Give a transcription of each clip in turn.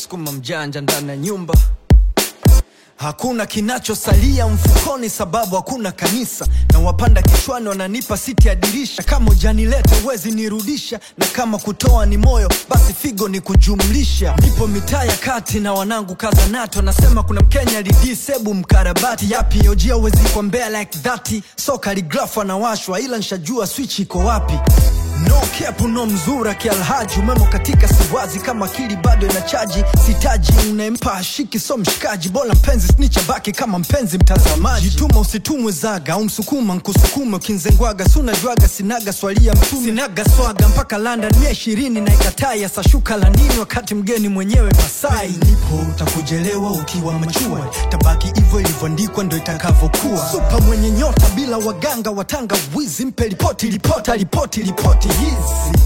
msukuma mjanja ndani ya nyumba. Hakuna kinachosalia mfukoni sababu hakuna kanisa. Na wapanda kichwani wananipa siti ya dirisha. Kama hujanileta huwezi nirudisha. Na kama kutoa ni moyo basi figo ni kujumlisha. Nipo mitaa ya kati na wanangu kaza nato. Nasema kuna Mkenya lidisebu mkarabati. Yapi ojia huwezi kwa mbea like that. So kaligrafa na washwa ila nshajua switch iko wapi. No kepu no mzura kialhaji. Umemo katika siwazi kama kili bado inachaji. Sitaji unempa hashiki so mshikaji. Bola mpenzi snitcha baki kama mpenzi mtazamaji. Jituma usitumwe zaga umsukuma nkusukume. Ukinzengwaga suna juaga sinaga swali ya mtume. Sinaga swaga mpaka London 120 na ikatai. Asa shuka la nini wakati mgeni mwenyewe Masai. Nipo utakujelewa ukiwa machua. Tabaki ivo ilivyoandikwa ndo itakavokuwa. Super mwenye nyota bila waganga watanga wizi. Mpe ripoti ripoti easy.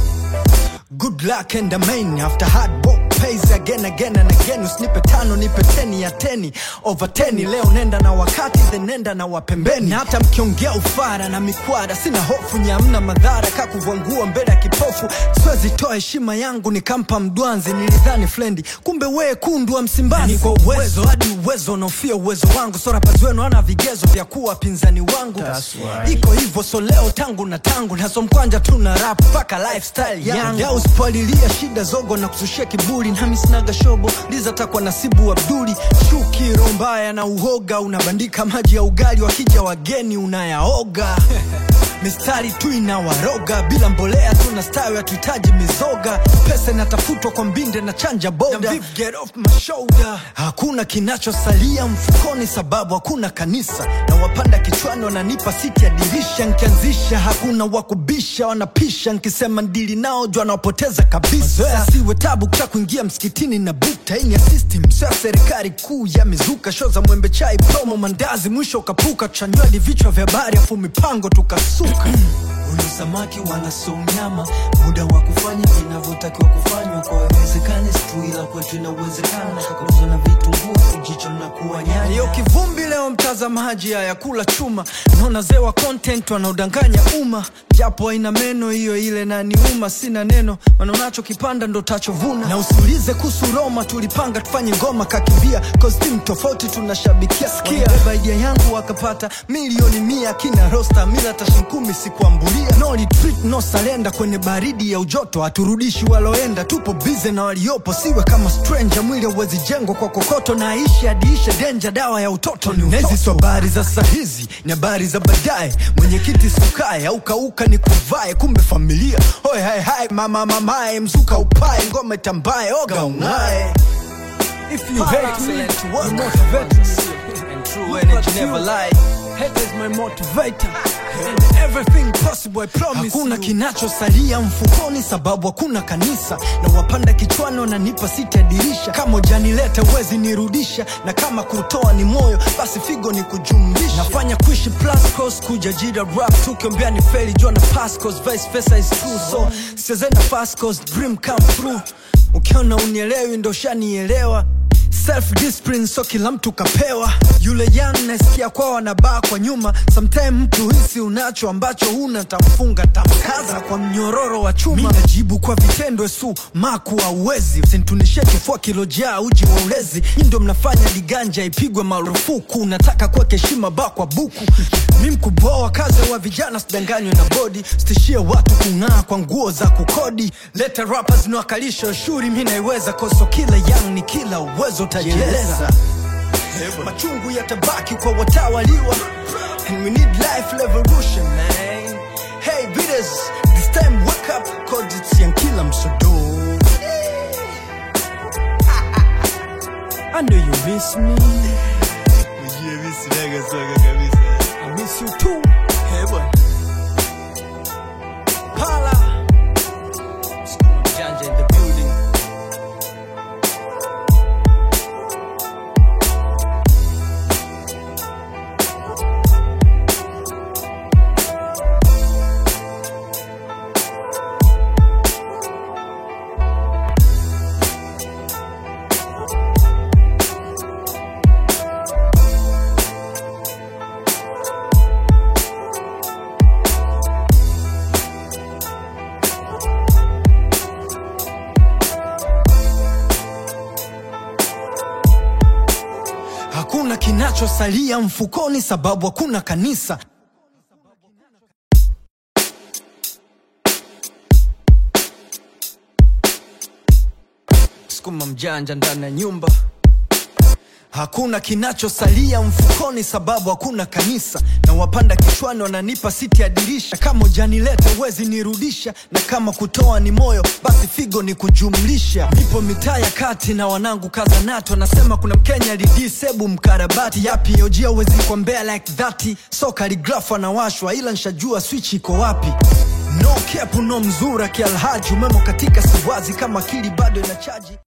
Good luck and amen. After hard work pays again and again. Usnipe tano nipe 10 ya 10 over 10. Leo nenda na wakati then nenda na wapembeni. Na hata mkiongea ufara na mikwara sina hofu nyamna madhara. Kakuvangua mbele ya kipofu. Siwezi toa heshima yangu nikampa mdwanzi. Nilidhani flendi kumbe we kundua Msimbazi. Niko uwezo hadi uwezo naofia uwezo wangu. So rappers wenu wana vigezo vya kuwa pinzani wangu. Iko hivyo so leo tangu na tangu. Naso mkwanja tuna rap paka lifestyle yangu. Ya usipalilia shida zogo na kusushia kiburi. Nami sinaga shobo liza takwa nasibu Abduli. Shuki rombaya na uhoga. Unabandika maji ya ugali wakija wageni unayaoga. Mistari tu inawaroga. Bila mbolea tunastawi hatuhitaji mizoga. Pesa inatafutwa kwa mbinde na chanja boda. Get off my shoulder. Hakuna kinachosalia mfukoni sababu hakuna kanisa. Na wapanda kichwani wananipa siti ya dirisha. Nkianzisha hakuna wakubisha. Wanapisha nkisema ndili nao jua nawapoteza kabisa. Mazoea siwe tabu kuta kuingia msikitini na bukta. Ini ya system sio serikali kuu ya mizuka. Show za mwembe chai promo mandazi mwisho ukapuka. Tuchanywadi vichwa vya habari afu mipango tukasuka. Ulu samaki wala so mnyama. Muda wa kufanya vinavyotakiwa kufanywa. Kwa uwezekani situ ila kwetu inawezekana. Kakuzo na vitunguu kujicho na kuwa nyanya. Yo kivumbi leo mtazamaji haya kula chuma. Naona zewa content wanaudanganya umma. Japo haina meno hiyo ile na niuma. Sina neno maana unacho kipanda ndo tachovuna. Na usiulize kuhusu Roma tulipanga tufanye ngoma kakimbia. Cause team tofauti tunashabikia sikia. Beba idea yangu wakapata milioni 100. Kina roster mila tashinkumi sikuambulia. No retreat no surrender kwenye baridi ya ujoto. Haturudishi waloenda tupo busy na waliopo. Siwe kama stranger mwili hauwezi jengwa kwa kokoto. Na aishi adiishe danger dawa ya utoto ni utoto. Nezi so habari za sahizi ni habari za baadaye. Mwenyekiti sukaye au kauka ni kuvae. Kumbe familia hoi hai hai mama mamae. Mzuka upae ngome tambaye oga ungae. If you hate me you motivate me. And true energy never lie. Hate is my motivator. And everything possible I promise. Hakuna kinachosalia mfukoni sababu hakuna kanisa. Na wapanda kichwani wananipa siti ya dirisha. Kama hujanileta huwezi nirudisha. Na kama kutoa ni moyo basi figo ni kujumlisha. Nafanya kuishi plus cost kuja jida rap. Tukiombea ni feli jua na pass cause vice versa is true. So sizenda fast cause dream come through. Ukiona unielewi ndo shanielewa. Self-discipline so kila mtu kapewa. Yule young nasikia kwa wanabaa kwa nyuma. Sometime mtu hisi unacho ambacho huna. Tamfunga tamkaza kwa mnyororo wa chuma. Mina jibu kwa vitendo su maku wa uwezi. Usintunishe kifua kilojaa uji wa ulezi. Indo mnafanya liganja ipigwe marufuku. Nataka kwa keshima ba kwa buku. Mimi mkuboa kazi wa vijana sidanganywe na body. Stishie watu kungaa kwa nguo za kukodi. Leta rappers nuakalisha shuri mina iweza. Koso kila young ni kila uwezo tajeleza. Machungu yatabaki kwa watawaliwa. And we need life revolution man. Hey beaters, this time wake up cause it's Yankila Msodo. I know you miss me. I miss you too. Hey boy Pala Janja in the building. kinachosalia mfukoni sababu hakuna kanisa. Sukuma mjanja ndani ya nyumba. Hakuna kinachosalia mfukoni sababu hakuna kanisa. Na wapanda kichwani wananipa siti ya dirisha. Kama hujanileta huwezi nirudisha. Na kama kutoa ni moyo basi figo ni kujumlisha. Nipo mitaa ya kati na wanangu kaza nato. Nasema kuna Mkenya lidisebu mkarabati. Yapi ojia huwezi kwa mbea like that. So kaligrafa na washwa ila nshajua switch iko wapi. No kepu no mzura kialhaji. Umemo katika siwazi kama akili bado inachaji.